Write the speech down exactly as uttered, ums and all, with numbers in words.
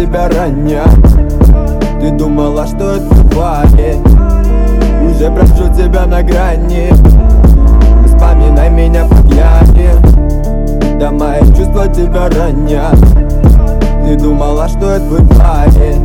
тебя ранят. Ты думала, что это бывает. Уже прошу тебя на грани. Вспоминай меня по пьяни. Да мои чувства тебя ранят. Ты думала, что это бывает.